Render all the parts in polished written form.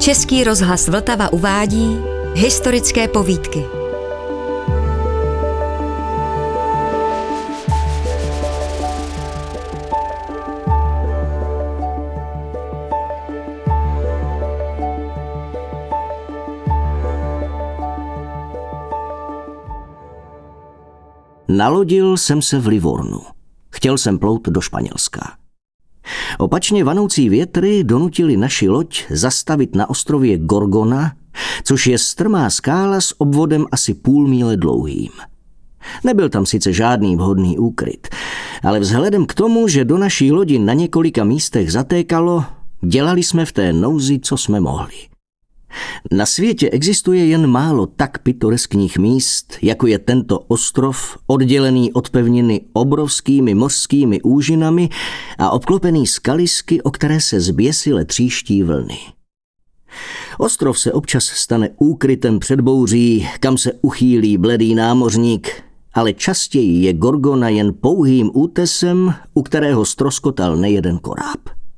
Český rozhlas Vltava uvádí historické povídky. Nalodil jsem se v Livornu. Chtěl jsem plout do Španělska. Opačně vanoucí větry donutili naši loď zastavit na ostrově Gorgona, což je strmá skála s obvodem asi půl míle dlouhým. Nebyl tam sice žádný vhodný úkryt, ale vzhledem k tomu, že do naší lodi na několika místech zatékalo, dělali jsme v té nouzi, co jsme mohli. Na světě existuje jen málo tak pitoreskních míst, jako je tento ostrov, oddělený od pevniny obrovskými mořskými úžinami a obklopený skalisky, o které se zběsile tříští vlny. Ostrov se občas stane úkrytem před bouří, kam se uchýlí bledý námořník, ale častěji je Gorgona jen pouhým útesem, u kterého ztroskotal nejeden koráb.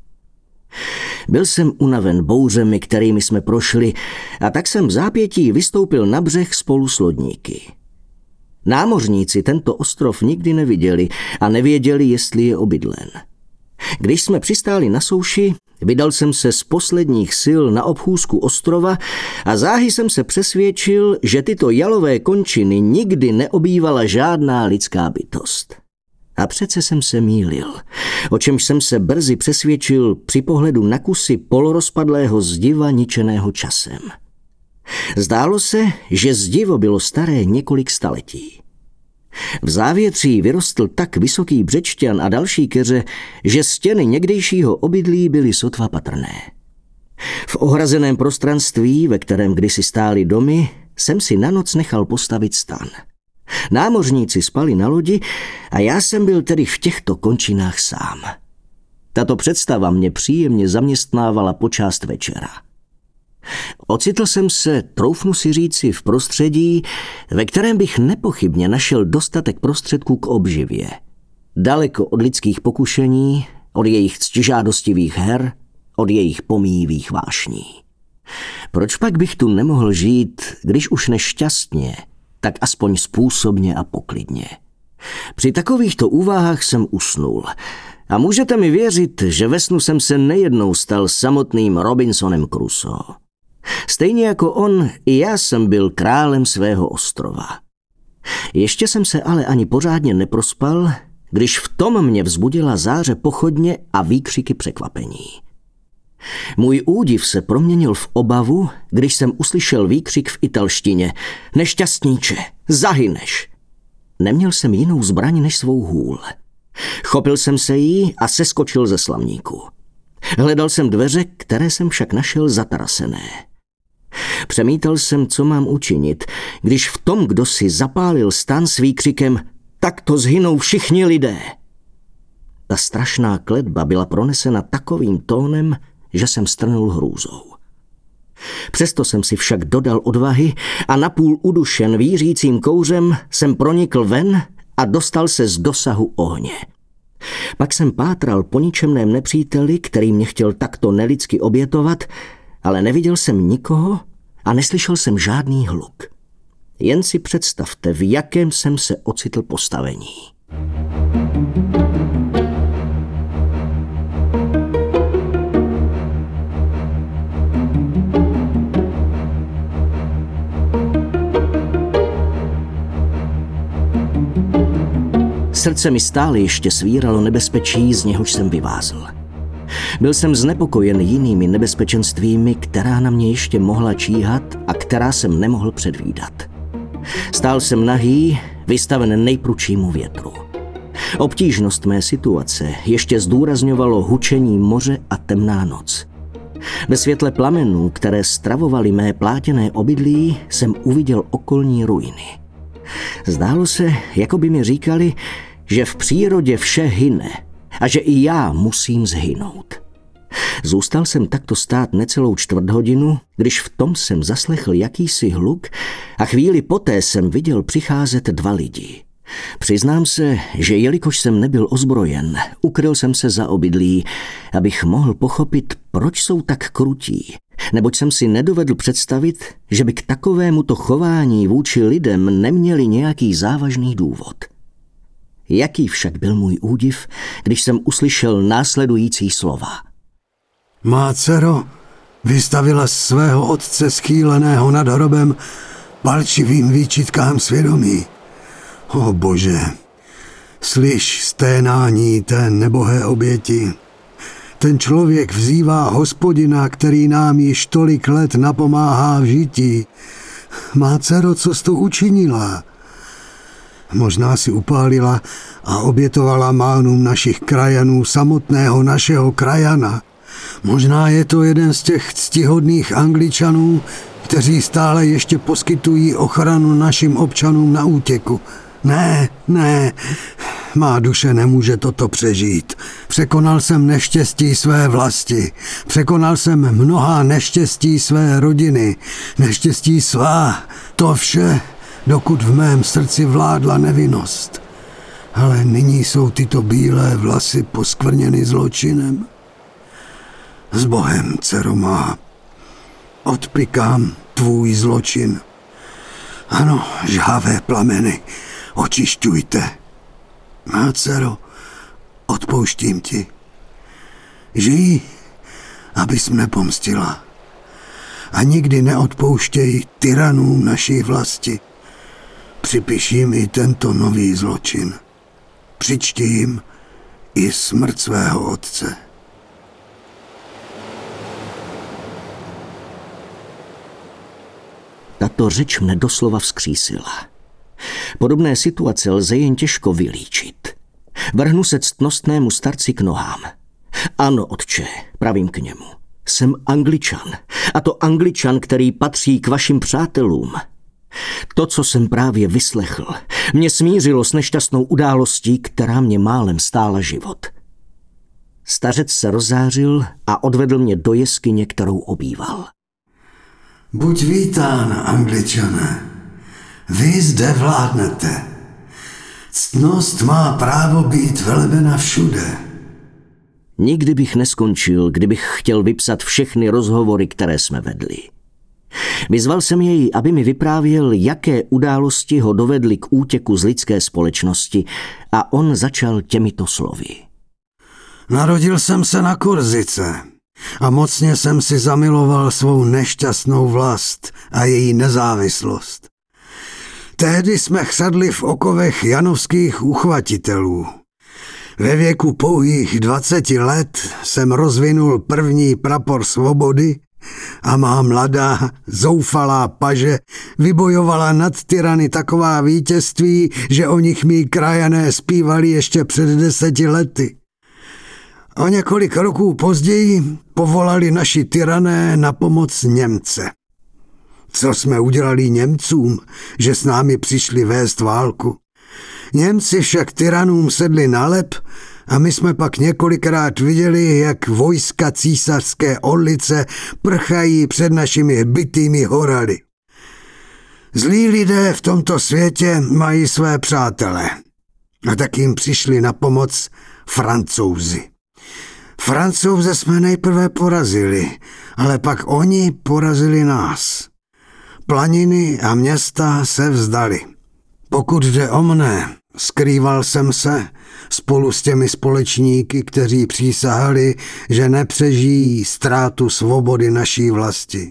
Byl jsem unaven bouřemi, kterými jsme prošli, a tak jsem v zápětí vystoupil na břeh spolu s lodníky. Námořníci tento ostrov nikdy neviděli a nevěděli, jestli je obydlen. Když jsme přistáli na souši, vydal jsem se z posledních sil na obchůzku ostrova a záhy jsem se přesvědčil, že tyto jalové končiny nikdy neobývala žádná lidská bytost. A přece jsem se mýlil, o čemž jsem se brzy přesvědčil při pohledu na kusy polorozpadlého zdiva ničeného časem. Zdálo se, že zdivo bylo staré několik staletí. V závětří vyrostl tak vysoký břečťan a další keře, že stěny někdejšího obydlí byly sotva patrné. V ohrazeném prostranství, ve kterém kdysi stály domy, jsem si na noc nechal postavit stan. Námořníci spali na lodi a já jsem byl tedy v těchto končinách sám. Tato představa mě příjemně zaměstnávala po část večera. Ocitl jsem se, troufnu si říci, v prostředí, ve kterém bych nepochybně našel dostatek prostředků k obživě. Daleko od lidských pokušení, od jejich ctižádostivých her, od jejich pomíjivých vášní. Proč pak bych tu nemohl žít, když už nešťastně, tak aspoň způsobně a poklidně. Při takovýchto úvahách jsem usnul a můžete mi věřit, že ve snu jsem se nejednou stal samotným Robinsonem Crusoe. Stejně jako on, i já jsem byl králem svého ostrova. Ještě jsem se ale ani pořádně neprospal, když v tom mě vzbudila záře pochodně a výkřiky překvapení. Můj údiv se proměnil v obavu, když jsem uslyšel výkřik v italštině: Nešťastníče, zahyneš! Neměl jsem jinou zbraň než svou hůl. Chopil jsem se jí a seskočil ze slamníku. Hledal jsem dveře, které jsem však našel zatarasené. Přemítal jsem, co mám učinit, když v tom, kdo si zapálil stan s výkřikem: Tak to zhynou všichni lidé! Ta strašná kletba byla pronesena takovým tónem, že jsem strnul hrůzou. Přesto jsem si však dodal odvahy a napůl udušen vířícím kouřem jsem pronikl ven a dostal se z dosahu ohně. Pak jsem pátral po ničemném nepříteli, který mě chtěl takto nelidsky obětovat, ale neviděl jsem nikoho a neslyšel jsem žádný hluk. Jen si představte, v jakém jsem se ocitl postavení. Srdce mi stále ještě svíralo nebezpečí, z něhož jsem vyvázl. Byl jsem znepokojen jinými nebezpečenstvími, která na mě ještě mohla číhat a která jsem nemohl předvídat. Stál jsem nahý, vystaven nejprudšímu větru. Obtížnost mé situace ještě zdůrazňovalo hučení moře a temná noc. Ve světle plamenů, které stravovaly mé plátěné obydlí, jsem uviděl okolní ruiny. Zdálo se, jako by mi říkali, že v přírodě vše hyne a že i já musím zhynout. Zůstal jsem takto stát necelou čtvrthodinu, když v tom jsem zaslechl jakýsi hluk a chvíli poté jsem viděl přicházet dva lidi. Přiznám se, že jelikož jsem nebyl ozbrojen, ukryl jsem se za obydlí, abych mohl pochopit, proč jsou tak krutí, neboť jsem si nedovedl představit, že by k takovémuto chování vůči lidem neměli nějaký závažný důvod. Jaký však byl můj údiv, když jsem uslyšel následující slova. Má dcero vystavila svého otce schýleného nad hrobem palčivým výčitkám svědomí. O Bože, slyš sténání té nebohé oběti. Ten člověk vzývá Hospodina, který nám již tolik let napomáhá v žití. Má dcero, co jsi to učinila? Možná si upálila a obětovala mánům našich krajanů samotného našeho krajana. Možná je to jeden z těch ctihodných Angličanů, kteří stále ještě poskytují ochranu našim občanům na útěku. Ne, má duše nemůže toto přežít. Překonal jsem neštěstí své vlasti. Překonal jsem mnohá neštěstí své rodiny. Neštěstí svá, to vše, dokud v mém srdci vládla nevinnost. Ale nyní jsou tyto bílé vlasy poskvrněny zločinem. S Bohem, dcero má, odpykám tvůj zločin. Ano, žhavé plameny, očišťujte. Má dcero, odpouštím ti. Žij, abys mne pomstila. A nikdy neodpouštěj tyranům naší vlasti. Připiš jim i tento nový zločin. Přičti jim i smrt svého otce. Tato řeč mne doslova vzkřísila. Podobné situace lze jen těžko vylíčit. Vrhnu se ctnostnému starci k nohám. Ano, otče, pravím k němu. Jsem Angličan. A to Angličan, který patří k vašim přátelům. To, co jsem právě vyslechl, mě smířilo s nešťastnou událostí, která mě málem stála život. Stařec se rozzářil a odvedl mě do jeskyně, kterou obýval. Buď vítán, Angličané. Vy zde vládnete. Ctnost má právo být velebena všude. Nikdy bych neskončil, kdybych chtěl vypsat všechny rozhovory, které jsme vedli. Vyzval jsem jej, aby mi vyprávěl, jaké události ho dovedly k útěku z lidské společnosti, a on začal těmito slovy. Narodil jsem se na Korzice a mocně jsem si zamiloval svou nešťastnou vlast a její nezávislost. Tehdy jsme chřadli v okovech janovských uchvatitelů. Ve věku pouhých 20 let jsem rozvinul první prapor svobody a má mladá, zoufalá paže vybojovala nad tyrany taková vítězství, že o nich mí krajané zpívali ještě před 10 lety. O několik roků později povolali naši tyrané na pomoc Němce. Co jsme udělali Němcům, že s námi přišli vést válku? Němci však tyranům sedli na lep a my jsme pak několikrát viděli, jak vojska císařské orlice prchají před našimi bitými horady. Zlí lidé v tomto světě mají své přátele a tak jim přišli na pomoc Francouzi. Francouze jsme nejprve porazili, ale pak oni porazili nás. Planiny a města se vzdali. Pokud jde o mne, skrýval jsem se spolu s těmi společníky, kteří přísahali, že nepřežijí ztrátu svobody naší vlasti.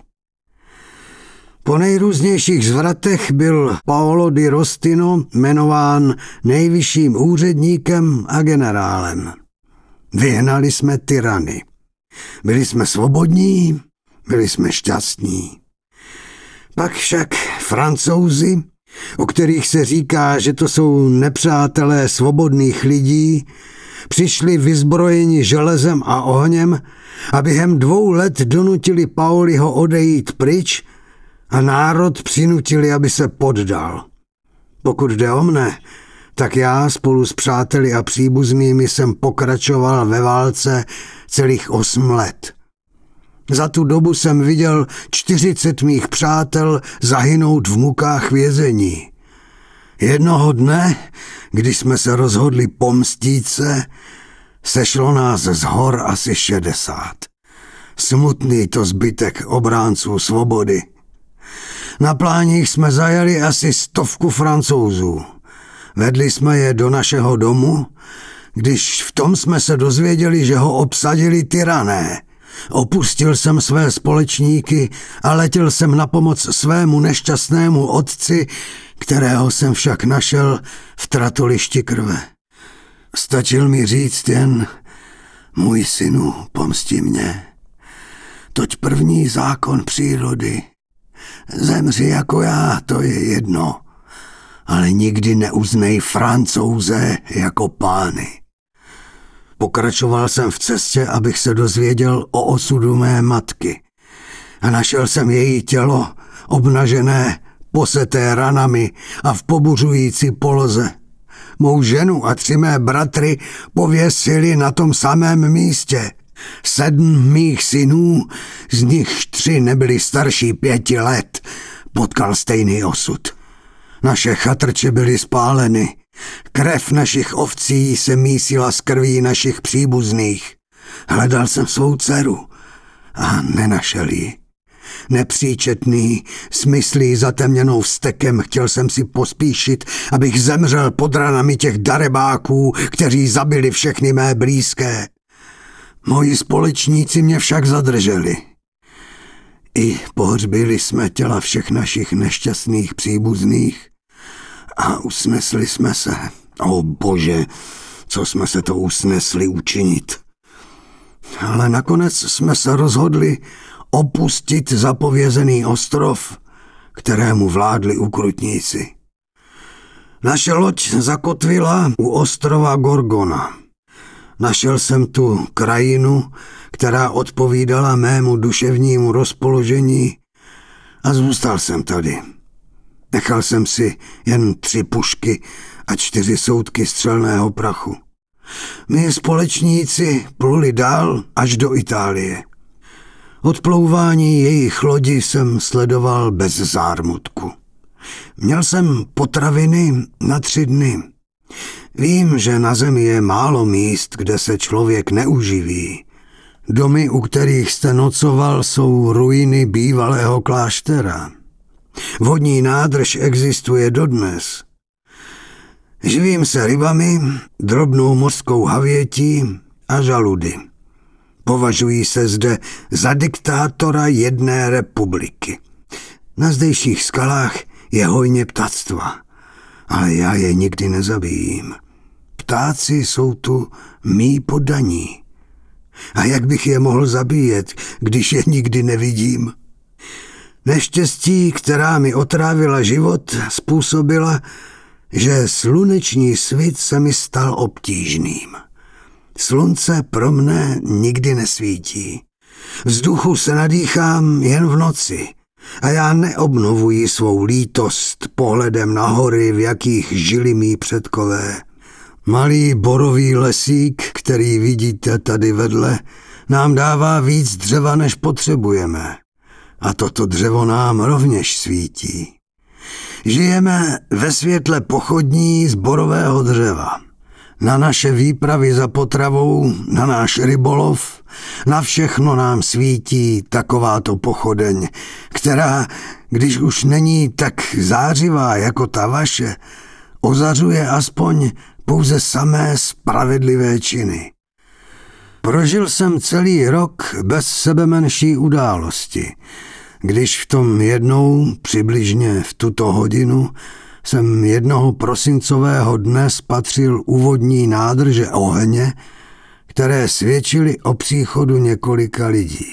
Po nejrůznějších zvratech byl Paolo di Rostino jmenován nejvyšším úředníkem a generálem. Vyhnali jsme tyrany. Byli jsme svobodní, byli jsme šťastní. Pak však Francouzi, o kterých se říká, že to jsou nepřátelé svobodných lidí, přišli vyzbrojeni železem a ohněm a během 2 let donutili Paoliho odejít pryč a národ přinutili, aby se poddal. Pokud jde o mne, tak já spolu s přáteli a příbuznými jsem pokračoval ve válce celých 8 let. Za tu dobu jsem viděl 40 mých přátel zahynout v mukách vězení. Jednoho dne, když jsme se rozhodli pomstít se, sešlo nás z hor asi 60. Smutný to zbytek obránců svobody. Na pláních jsme zajali asi 100 Francouzů. Vedli jsme je do našeho domu, když v tom jsme se dozvěděli, že ho obsadili tyrané. Opustil jsem své společníky a letěl jsem na pomoc svému nešťastnému otci, kterého jsem však našel v tratolišti krve. Stačil mi říct jen: můj synu, pomsti mě. Toť první zákon přírody. Zemři jako já, to je jedno, ale nikdy neuznej Francouze jako pány. Pokračoval jsem v cestě, abych se dozvěděl o osudu mé matky. A našel jsem její tělo obnažené, poseté ranami a v pobuřující poloze. Mou ženu a 3 mé bratry pověsili na tom samém místě. 7 mých synů, z nich 3 nebyli starší 5 let, potkal stejný osud. Naše chatrče byly spáleny. Krev našich ovcí se mísila s krví našich příbuzných. Hledal jsem svou dceru a nenašel ji. Nepříčetný, smyslí zatemněnou vztekem, chtěl jsem si pospíšit, abych zemřel pod ranami těch darebáků, kteří zabili všechny mé blízké. Moji společníci mě však zadrželi. I pohřbili jsme těla všech našich nešťastných příbuzných a usnesli jsme se. O Bože, co jsme se to usnesli učinit. Ale nakonec jsme se rozhodli opustit zapovězený ostrov, kterému vládli ukrutníci. Naše loď zakotvila u ostrova Gorgona. Našel jsem tu krajinu, která odpovídala mému duševnímu rozpoložení a zůstal jsem tady. Nechal jsem si jen 3 pušky a 4 soudky střelného prachu. My společníci pluli dál až do Itálie. Odplouvání jejich lodi jsem sledoval bez zármutku. Měl jsem potraviny na 3 dny. Vím, že na zemi je málo míst, kde se člověk neuživí. Domy, u kterých jste nocoval, jsou ruiny bývalého kláštera. Vodní nádrž existuje dodnes. Živím se rybami, drobnou mořskou havětí a žaludy. Považují se zde za diktátora jedné republiky. Na zdejších skalách je hojně ptactva, ale já je nikdy nezabijím. Ptáci jsou tu mí poddaní. A jak bych je mohl zabíjet, když je nikdy nevidím? Neštěstí, která mi otrávila život, způsobila, že sluneční svit se mi stal obtížným. Slunce pro mne nikdy nesvítí. Vzduchu se nadýchám jen v noci a já neobnovuji svou lítost pohledem na hory, v jakých žili mí předkové. Malý borový lesík, který vidíte tady vedle, nám dává víc dřeva, než potřebujeme. A toto dřevo nám rovněž svítí. Žijeme ve světle pochodní z borového dřeva. Na naše výpravy za potravou, na náš rybolov, na všechno nám svítí takováto pochodeň, která, když už není tak zářivá jako ta vaše, ozařuje aspoň pouze samé spravedlivé činy. Prožil jsem celý rok bez sebemenší události, když v tom jednou, přibližně v tuto hodinu, jsem jednoho prosincového dne spatřil u vodní nádrže ohně, které svědčily o příchodu několika lidí.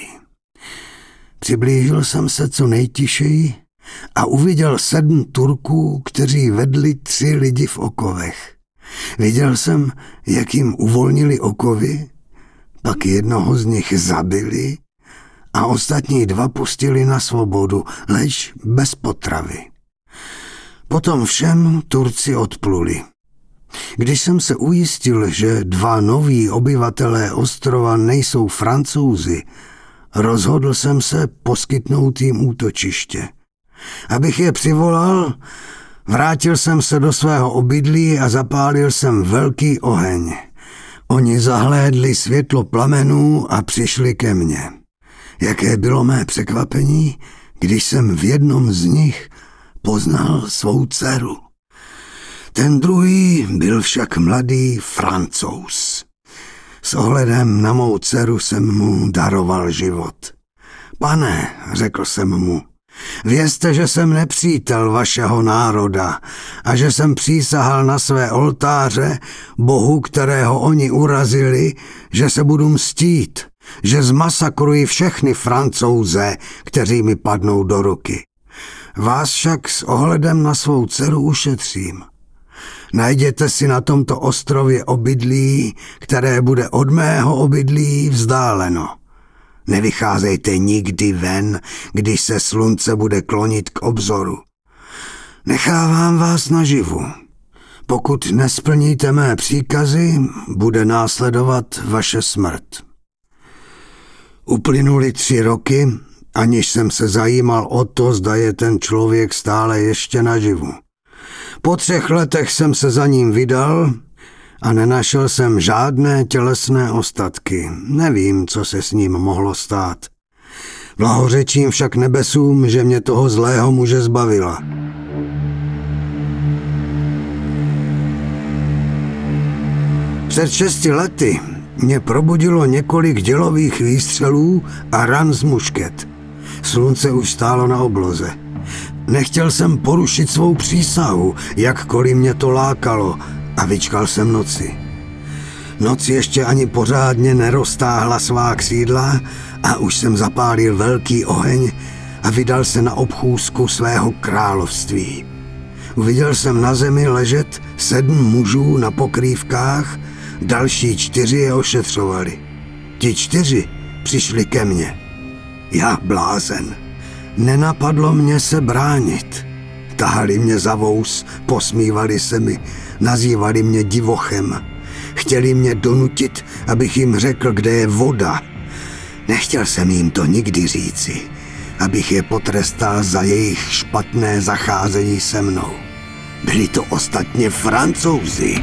Přiblížil jsem se co nejtišeji a uviděl 7 Turků, kteří vedli 3 lidi v okovech. Viděl jsem, jak jim uvolnili okovy, pak jednoho z nich zabili a ostatní 2 pustili na svobodu, leč bez potravy. Potom všem Turci odpluli. Když jsem se ujistil, že 2 noví obyvatelé ostrova nejsou Francouzi, rozhodl jsem se poskytnout jim útočiště. Abych je přivolal, Vrátil jsem se do svého obydlí a zapálil jsem velký oheň. Oni zahlédli světlo plamenů a přišli ke mně. Jaké bylo mé překvapení, když jsem v jednom z nich poznal svou dceru. Ten druhý byl však mladý Francouz. S ohledem na mou dceru jsem mu daroval život. Pane, řekl jsem mu, vězte, že jsem nepřítel vašeho národa a že jsem přísahal na své oltáře Bohu, kterého oni urazili, že se budu mstít, že zmasakruji všechny Francouze, kteří mi padnou do ruky. Vás však s ohledem na svou dceru ušetřím. Najděte si na tomto ostrově obydlí, které bude od mého obydlí vzdáleno. Nevycházejte nikdy ven, když se slunce bude klonit k obzoru. Nechávám vás naživu. Pokud nesplníte mé příkazy, bude následovat vaše smrt. Uplynuly 3 roky, aniž jsem se zajímal o to, zda je ten člověk stále ještě naživu. Po 3 letech jsem se za ním vydal a nenašel jsem žádné tělesné ostatky. Nevím, co se s ním mohlo stát. Blahořečím však nebesům, že mě toho zlého muže zbavila. Před 6 lety mě probudilo několik dělových výstřelů a ran z mušket. Slunce už stálo na obloze. Nechtěl jsem porušit svou přísahu, jakkoliv mě to lákalo, a vyčkal jsem noci. Noc ještě ani pořádně neroztáhla svá křídla a už jsem zapálil velký oheň a vydal se na obchůzku svého království. Uviděl jsem na zemi ležet 7 mužů na pokrývkách, další 4 je ošetřovali. Ti 4 přišli ke mně. Já blázen. Nenapadlo mě se bránit. Tahali mě za vous, posmívali se mi, nazývali mě divochem. Chtěli mě donutit, abych jim řekl, kde je voda. Nechtěl jsem jim to nikdy říci, abych je potrestal za jejich špatné zacházení se mnou. Byli to ostatně Francouzi.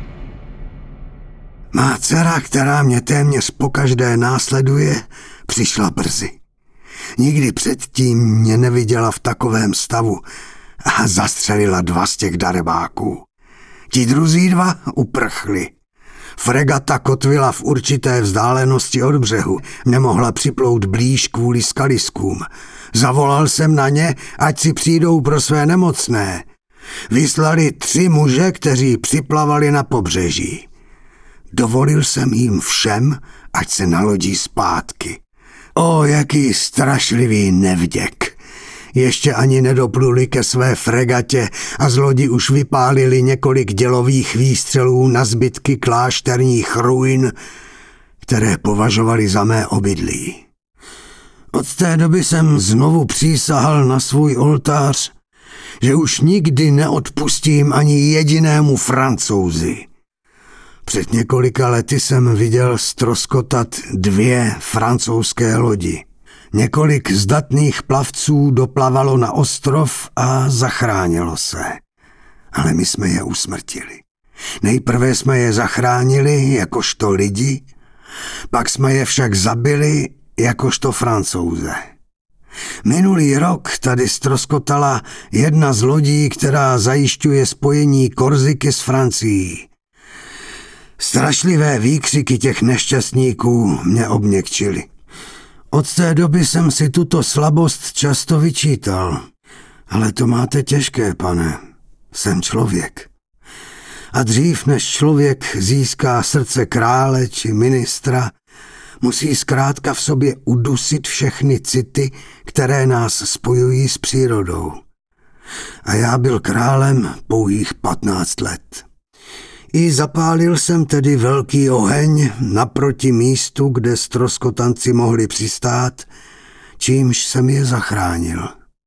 Má dcera, která mě téměř pokaždé následuje, přišla brzy. Nikdy předtím mě neviděla v takovém stavu a zastřelila 2 z těch darebáků. Ti druzí 2 uprchli. Fregata kotvila v určité vzdálenosti od břehu. Nemohla připlout blíž kvůli skaliskům. Zavolal jsem na ně, ať si přijdou pro své nemocné. Vyslali 3 muže, kteří připlavali na pobřeží. Dovolil jsem jim všem, ať se nalodí zpátky. O, jaký strašlivý nevděk. Ještě ani nedopluli ke své fregatě a z lodi už vypálili několik dělových výstřelů na zbytky klášterních ruin, které považovali za mé obydlí. Od té doby jsem znovu přísahal na svůj oltář, že už nikdy neodpustím ani jedinému Francouzi. Před několika lety jsem viděl ztroskotat 2 francouzské lodi. Několik zdatných plavců doplavalo na ostrov a zachránilo se. Ale my jsme je usmrtili. Nejprve jsme je zachránili jakožto lidi, pak jsme je však zabili jakožto Francouze. Minulý rok tady ztroskotala jedna z lodí, která zajišťuje spojení Korsiky s Francií. Strašlivé výkřiky těch nešťastníků mě obměkčily. Od té doby jsem si tuto slabost často vyčítal. Ale to máte těžké, pane. Jsem člověk. A dřív než člověk získá srdce krále či ministra, musí zkrátka v sobě udusit všechny city, které nás spojují s přírodou. A já byl králem pouhých 15 let. I zapálil jsem tedy velký oheň naproti místu, kde ztroskotanci mohli přistát, čímž jsem je zachránil.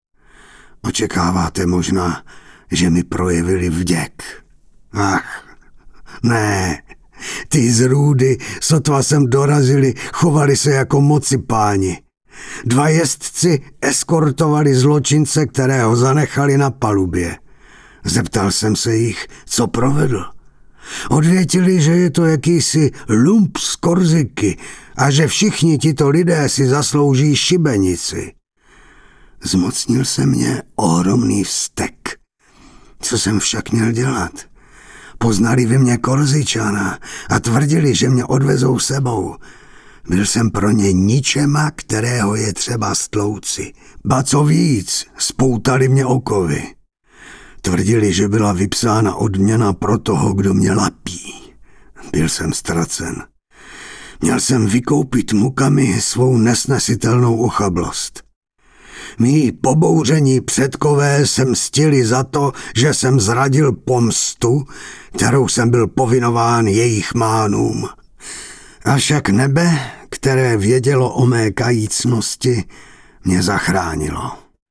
Očekáváte možná, že mi projevili vděk. Ach, ne, ty zrůdy, sotva sem dorazili, chovali se jako mocipáni. 2 jezdci eskortovali zločince, kterého zanechali na palubě. Zeptal jsem se jich, co provedl. Odvětili, že je to jakýsi lump z Korziky a že všichni tito lidé si zaslouží šibenici. Zmocnil se mě ohromný vztek. Co jsem však měl dělat? Poznali ve mně Korzičana a tvrdili, že mě odvezou sebou. Byl jsem pro ně ničema, kterého je třeba stlouci. Ba co víc, spoutali mě okovy. Tvrdili, že byla vypsána odměna pro toho, kdo mě lapí. Byl jsem ztracen. Měl jsem vykoupit mukami svou nesnesitelnou ochablost. Mí pobouření předkové se mstili za to, že jsem zradil pomstu, kterou jsem byl povinován jejich mánům. Avšak nebe, které vědělo o mé kajícnosti, mě zachránilo.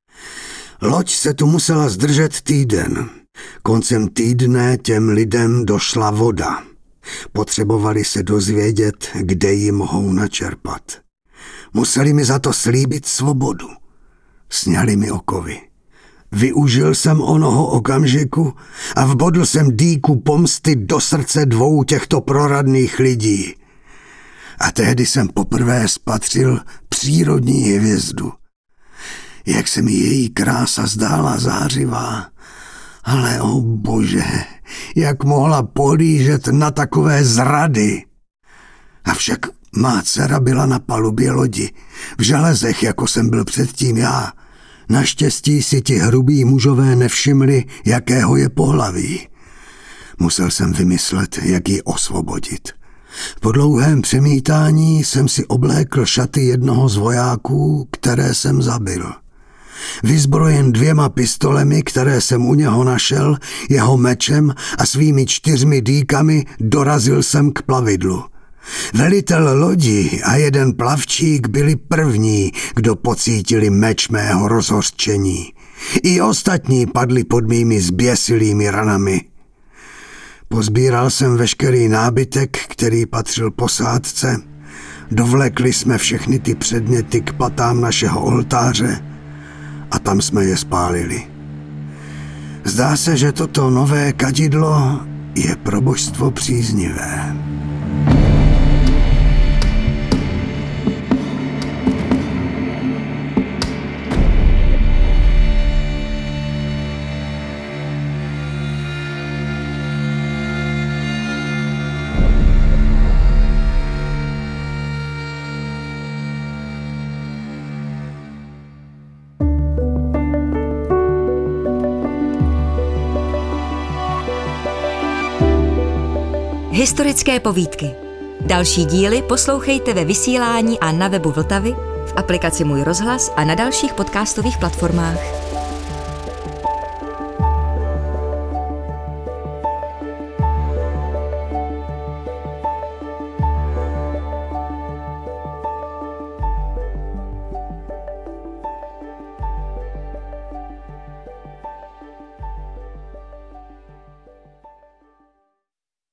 Loď se tu musela zdržet týden. Koncem týdne těm lidem došla voda. Potřebovali se dozvědět, kde ji mohou načerpat. Museli mi za to slíbit svobodu. Sňali mi okovy. Využil jsem onoho okamžiku a vbodl jsem dýku pomsty do srdce dvou těchto proradných lidí. A tehdy jsem poprvé spatřil přírodní hvězdu. Jak se mi její krása zdála zářivá. Ale o bože, jak mohla pohlížet na takové zrady. Avšak má dcera byla na palubě lodi, v železech, jako jsem byl předtím já. Naštěstí si ti hrubí mužové nevšimli, jakého je pohlaví. Musel jsem vymyslet, jak ji osvobodit. Po dlouhém přemítání jsem si oblékl šaty jednoho z vojáků, které jsem zabil. Vyzbrojen 2 pistolemi, které jsem u něho našel, jeho mečem a svými 4 dýkami dorazil jsem k plavidlu. Velitel lodi a jeden plavčík byli první, kdo pocítili meč mého rozhořčení. I ostatní padli pod mými zběsilými ranami. Pozbíral jsem veškerý nábytek, který patřil posádce. Dovlekli jsme všechny ty předměty k patám našeho oltáře a tam jsme je spálili. Zdá se, že toto nové kadidlo je pro božstvo příznivé. Historické povídky. Další díly poslouchejte ve vysílání a na webu Vltavy, v aplikaci Můj rozhlas a na dalších podcastových platformách.